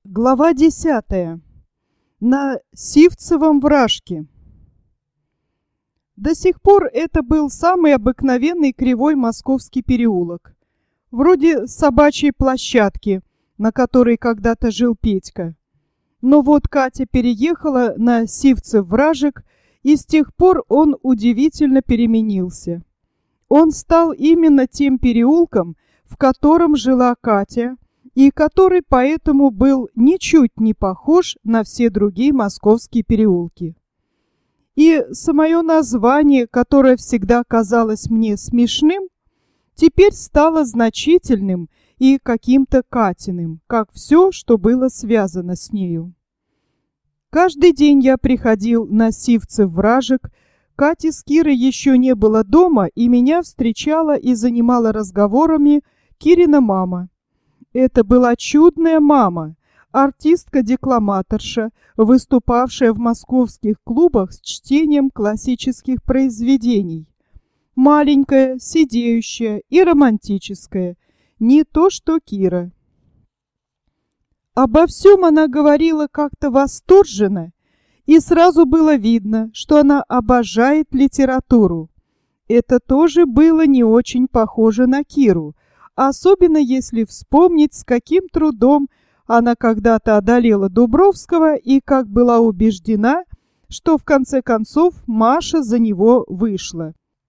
Глава 10. На Сивцевом вражке. До сих пор это был самый обыкновенный кривой московский переулок, вроде собачьей площадки, на которой когда-то жил Петька. Но вот Катя переехала на Сивцев вражек, и с тех пор он удивительно переменился. Он стал именно тем переулком, в котором жила Катя, и который поэтому был ничуть не похож на все другие московские переулки. И самое название, которое всегда казалось мне смешным, теперь стало значительным и каким-то Катиным, как все, что было связано с нею. Каждый день я приходил на Сивцев вражек. Кати с Кирой еще не было дома, и меня встречала и занимала разговорами Кирина мама. Это была чудная мама, артистка-декламаторша, выступавшая в московских клубах с чтением классических произведений. Маленькая, сидеющая и романтическая, не то что Кира. Обо всем она говорила как-то восторженно, и сразу было видно, что она обожает литературу. Это тоже было не очень похоже на Киру, особенно если вспомнить, с каким трудом она когда-то одолела Дубровского и как была убеждена, что в конце концов Маша за него вышла.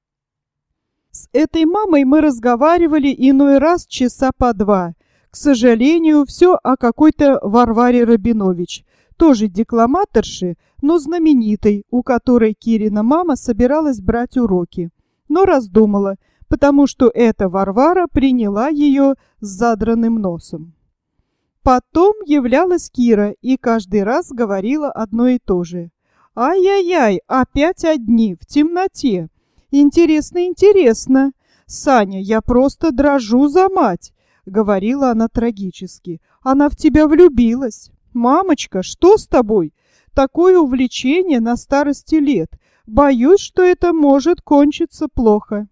С этой мамой мы разговаривали иной раз часа по два. К сожалению, все о какой-то Варваре Рабинович, тоже декламаторше, но знаменитой, у которой Кирина мама собиралась брать уроки, но раздумала, потому что эта Варвара приняла ее с задранным носом. Потом являлась Кира и каждый раз говорила одно и то же. «Ай-яй-яй, опять одни, в темноте. Интересно, интересно. Саня, я просто дрожу за мать», — говорила она трагически. «Она в тебя влюбилась. Мамочка, что с тобой? Такое увлечение на старости лет. Боюсь, что это может кончиться плохо».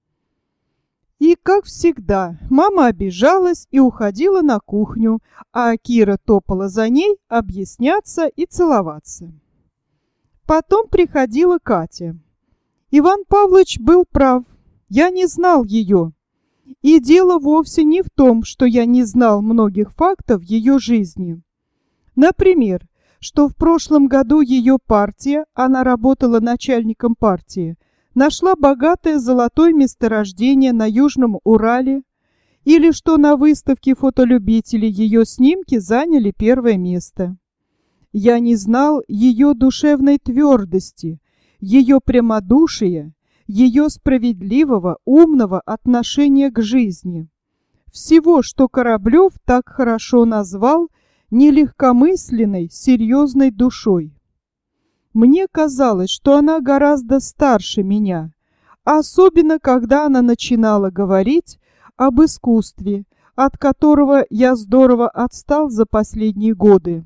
И, как всегда, мама обижалась и уходила на кухню, а Кира топала за ней объясняться и целоваться. Потом приходила Катя. Иван Павлович был прав, я не знал ее. И дело вовсе не в том, что я не знал многих фактов ее жизни. Например, что в прошлом году ее партия, она работала начальником партии, нашла богатое золотое месторождение на Южном Урале, или что на выставке фотолюбителей ее снимки заняли первое место. Я не знал ее душевной твердости, ее прямодушия, ее справедливого, умного отношения к жизни. Всего, что Кораблев так хорошо назвал нелегкомысленной, серьезной душой. Мне казалось, что она гораздо старше меня, особенно когда она начинала говорить об искусстве, от которого я здорово отстал за последние годы.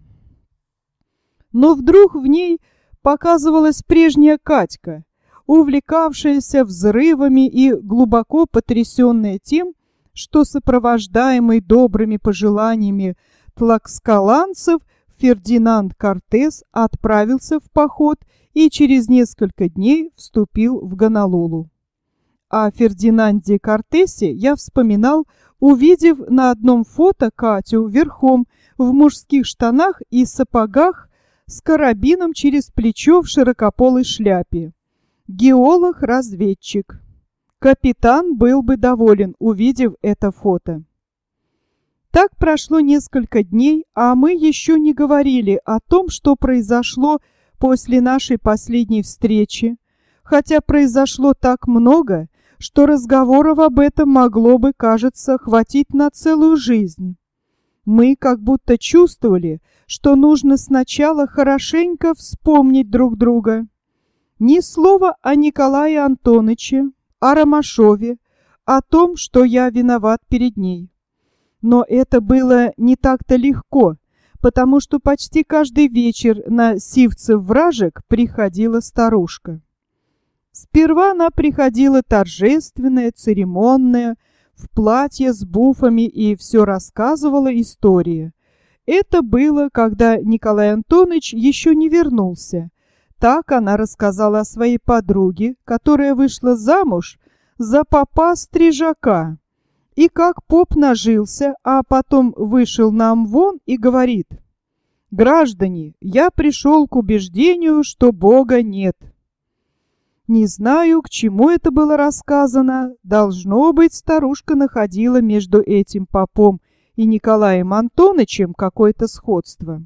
Но вдруг в ней показывалась прежняя Катька, увлекавшаяся взрывами и глубоко потрясенная тем, что сопровождаемый добрыми пожеланиями тlaxcalanцев Фердинанд Кортес отправился в поход и через несколько дней вступил в Гонолулу. О Фердинанде Кортесе я вспоминал, увидев на одном фото Катю верхом в мужских штанах и сапогах с карабином через плечо в широкополой шляпе. Геолог-разведчик. Капитан был бы доволен, увидев это фото. Так прошло несколько дней, а мы еще не говорили о том, что произошло после нашей последней встречи, хотя произошло так много, что разговоров об этом могло бы, кажется, хватить на целую жизнь. Мы как будто чувствовали, что нужно сначала хорошенько вспомнить друг друга. Ни слова о Николае Антоныче, о Ромашове, о том, что я виноват перед ней. Но это было не так-то легко, потому что почти каждый вечер на Сивцев вражек приходила старушка. Сперва она приходила торжественная, церемонная, в платье с буфами и все рассказывала истории. Это было, когда Николай Антонович еще не вернулся. Так она рассказала о своей подруге, которая вышла замуж за попа Стрижака. И как поп нажился, а потом вышел на Амвон и говорит: «Граждане, я пришел к убеждению, что Бога нет». Не знаю, к чему это было рассказано. Должно быть, старушка находила между этим попом и Николаем Антонычем какое-то сходство.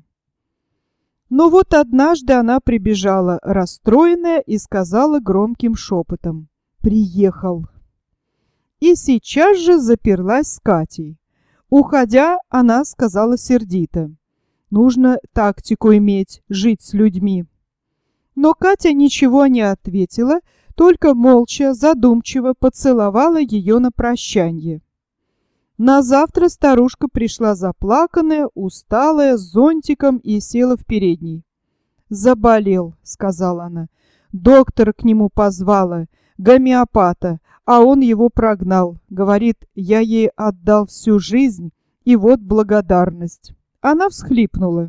Но вот однажды она прибежала расстроенная и сказала громким шепотом: «Приехал». И сейчас же заперлась с Катей. Уходя, она сказала сердито: «Нужно тактику иметь, жить с людьми». Но Катя ничего не ответила, только молча, задумчиво поцеловала ее на прощанье. На завтра старушка пришла заплаканная, усталая, с зонтиком и села в передней. «Заболел», — сказала она. «Доктора к нему позвала, гомеопата, а он его прогнал. Говорит, я ей отдал всю жизнь, и вот благодарность». Она всхлипнула.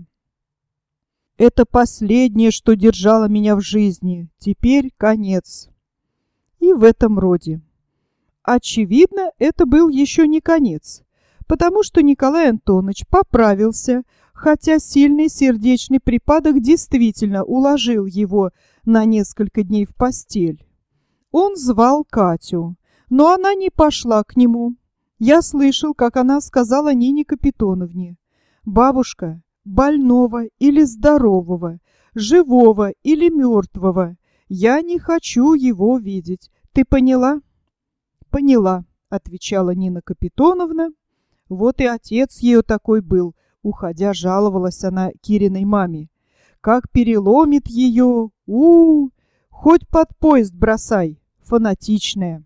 «Это последнее, что держало меня в жизни. Теперь конец». И в этом роде. Очевидно, это был еще не конец, потому что Николай Антонович поправился, хотя сильный сердечный припадок действительно уложил его на несколько дней в постель. Он звал Катю, но она не пошла к нему. Я слышал, как она сказала Нине Капитоновне: «Бабушка, больного или здорового, живого или мертвого, я не хочу его видеть. Ты поняла?» «Поняла», — отвечала Нина Капитоновна. Вот и отец ее такой был. Уходя, жаловалась она Кириной маме: «Как переломит ее! Хоть под поезд бросай, фанатичная».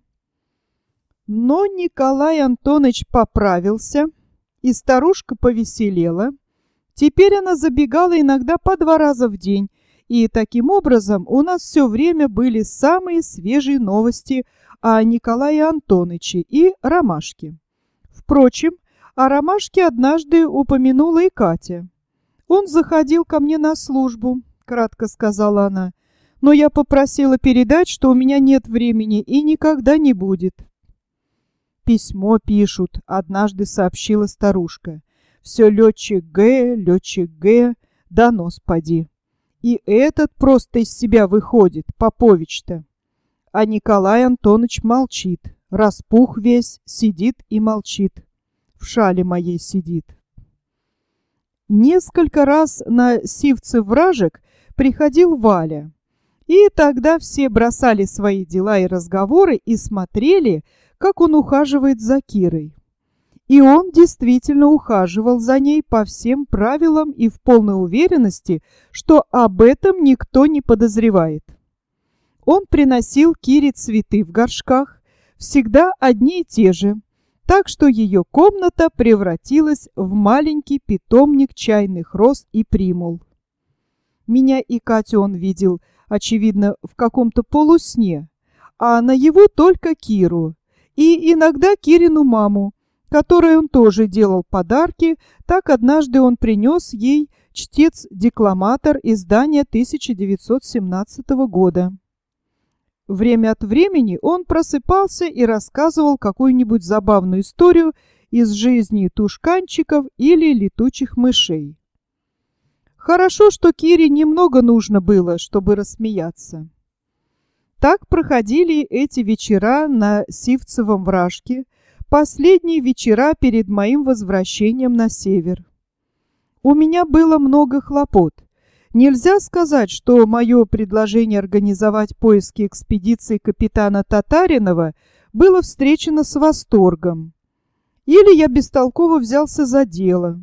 Но Николай Антонович поправился, и старушка повеселела. Теперь она забегала иногда по 2 раза в день, и таким образом у нас все время были самые свежие новости о Николае Антоновиче и Ромашке. Впрочем, о Ромашке однажды упомянула и Катя. «Он заходил ко мне на службу», — кратко сказала она, «но я попросила передать, что у меня нет времени и никогда не будет». «Письмо пишут», — однажды сообщила старушка. «Все летчик Г, донос поди. И этот просто из себя выходит, Попович-то». А Николай Антонович молчит, распух весь, сидит и молчит. В шале моей сидит. Несколько раз на Сивцев-Вражек приходил Валя. И тогда все бросали свои дела и разговоры и смотрели, как он ухаживает за Кирой. И он действительно ухаживал за ней по всем правилам и в полной уверенности, что об этом никто не подозревает. Он приносил Кире цветы в горшках, всегда одни и те же, так что ее комната превратилась в маленький питомник чайных роз и примул. Меня и Катю он видел, очевидно, в каком-то полусне, а наяву только Киру и иногда Кирину маму, которой он тоже делал подарки. Так однажды он принес ей «Чтец-декламатор» издания 1917 года. Время от времени он просыпался и рассказывал какую-нибудь забавную историю из жизни тушканчиков или летучих мышей. Хорошо, что Кире немного нужно было, чтобы рассмеяться. Так проходили эти вечера на Сивцевом Вражке, последние вечера перед моим возвращением на север. У меня было много хлопот. Нельзя сказать, что мое предложение организовать поиски экспедиции капитана Татаринова было встречено с восторгом. Или я бестолково взялся за дело.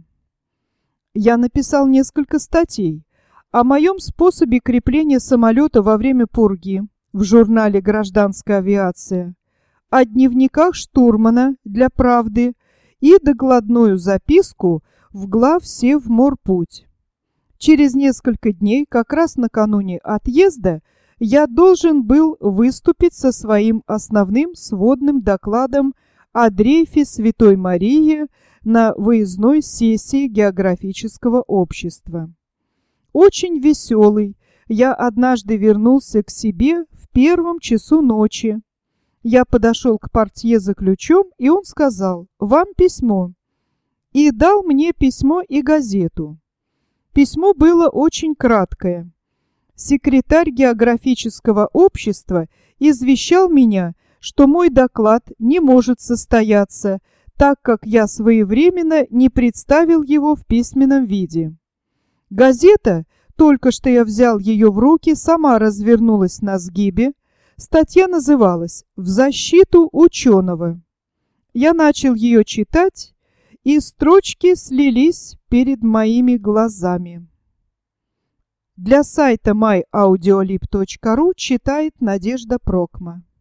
Я написал несколько статей о моем способе крепления самолета во время пурги в журнале «Гражданская авиация», о дневниках штурмана для «Правды» и докладную записку в глав Севморпуть. Через несколько дней, как раз накануне отъезда, я должен был выступить со своим основным сводным докладом о дрейфе Святой Марии на выездной сессии географического общества. Очень веселый, я однажды вернулся к себе в 1 часу ночи. Я подошел к портье за ключом, и он сказал: «Вам письмо». И дал мне письмо и газету. Письмо было очень краткое. Секретарь географического общества извещал меня, что мой доклад не может состояться, так как я своевременно не представил его в письменном виде. Газета, только что я взял ее в руки, сама развернулась на сгибе. Статья называлась «В защиту ученого». Я начал ее читать, и строчки слились перед моими глазами. Для сайта myaudiolib.ru читает Надежда Прокма.